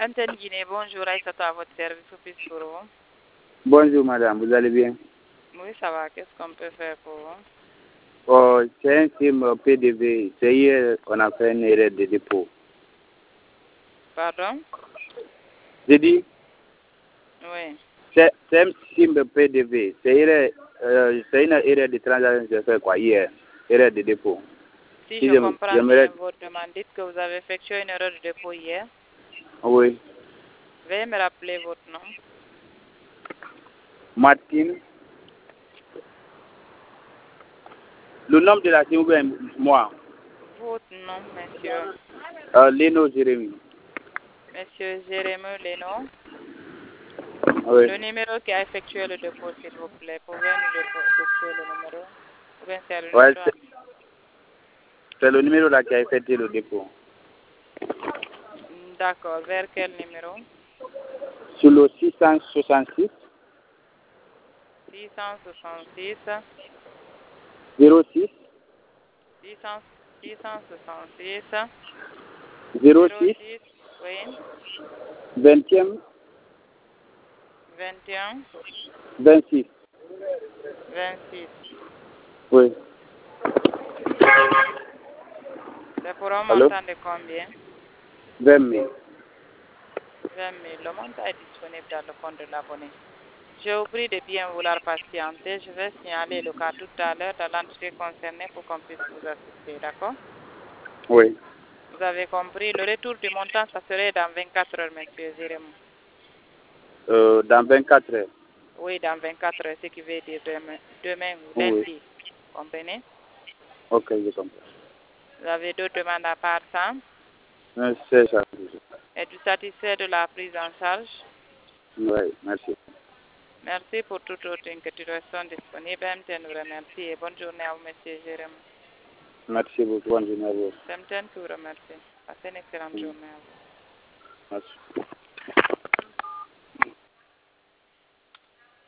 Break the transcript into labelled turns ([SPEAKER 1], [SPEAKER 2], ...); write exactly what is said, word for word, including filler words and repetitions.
[SPEAKER 1] Antenne Guinée, bonjour, Aïssata à votre service au plus pour vous.
[SPEAKER 2] Bonjour madame, vous allez bien?
[SPEAKER 1] Oui, ça va, qu'est-ce qu'on peut faire pour vous?
[SPEAKER 2] Oh, c'est un sim P D V, c'est hier qu'on a fait une erreur de dépôt.
[SPEAKER 1] Pardon?
[SPEAKER 2] J'ai dit,
[SPEAKER 1] Oui.
[SPEAKER 2] c'est un sim P D V, c'est erreur, euh, c'est une erreur de transaction que j'ai fait quoi hier, erreur de dépôt.
[SPEAKER 1] Si,
[SPEAKER 2] Si
[SPEAKER 1] je
[SPEAKER 2] je-
[SPEAKER 1] comprends
[SPEAKER 2] j'aimerais-
[SPEAKER 1] bien votre demande, dites que vous avez effectué une erreur de dépôt hier.
[SPEAKER 2] Oui,
[SPEAKER 1] Veuillez me rappeler votre nom.
[SPEAKER 2] Martine. Le nom de la sim ou bien moi,
[SPEAKER 1] Votre nom, monsieur.
[SPEAKER 2] euh, Leno Jérémy.
[SPEAKER 1] Monsieur Jérémy Leno.
[SPEAKER 2] Oui,
[SPEAKER 1] Le numéro qui a effectué le dépôt, s'il vous plaît. Pouvez nous dépo- dicter le numéro? Ou bien c'est le
[SPEAKER 2] ouais,
[SPEAKER 1] numéro?
[SPEAKER 2] c'est c'est le numéro là qui a effectué le dépôt.
[SPEAKER 1] Hmm, D'accord. Vers quel numéro?
[SPEAKER 2] Sur le six cent soixante-six
[SPEAKER 1] six cent soixante-six,
[SPEAKER 2] zéro six
[SPEAKER 1] six cent, six cent soixante-six,
[SPEAKER 2] zéro
[SPEAKER 1] zéro
[SPEAKER 2] six
[SPEAKER 1] six, oui,
[SPEAKER 2] vingtième
[SPEAKER 1] vingt et un,
[SPEAKER 2] vingt-six.
[SPEAKER 1] vingt-six.
[SPEAKER 2] Oui.
[SPEAKER 1] C'est pour un
[SPEAKER 2] Allô?
[SPEAKER 1] montant de combien?
[SPEAKER 2] vingt mille.
[SPEAKER 1] vingt mille. Le montant est disponible dans le compte de l'abonné. Je vous prie de bien vouloir patienter. Je vais signaler le cas tout à l'heure dans l'entité concernée pour qu'on puisse vous assister, d'accord?
[SPEAKER 2] Oui.
[SPEAKER 1] Vous avez compris. Le retour du montant, ça serait dans vingt-quatre heures, monsieur Jérémy.
[SPEAKER 2] Euh, dans vingt-quatre heures.
[SPEAKER 1] Oui, dans vingt-quatre heures, ce qui veut dire demain, demain ou
[SPEAKER 2] Oui.
[SPEAKER 1] lundi. Comprenez?
[SPEAKER 2] Ok, je comprends.
[SPEAKER 1] Vous avez d'autres demandes à part ça?
[SPEAKER 2] Euh, C'est ça.
[SPEAKER 1] Êtes-vous satisfait de la prise en charge?
[SPEAKER 2] Oui, merci.
[SPEAKER 1] Merci pour toute autre inquiétude disponible. M T N vous remercie et bonne journée à vous, monsieur Jérémy.
[SPEAKER 2] Merci beaucoup. Bonne journée à vous.
[SPEAKER 1] M T N qui vous remercie. Passez une excellente
[SPEAKER 2] Mm.
[SPEAKER 1] journée à vous.
[SPEAKER 2] Merci.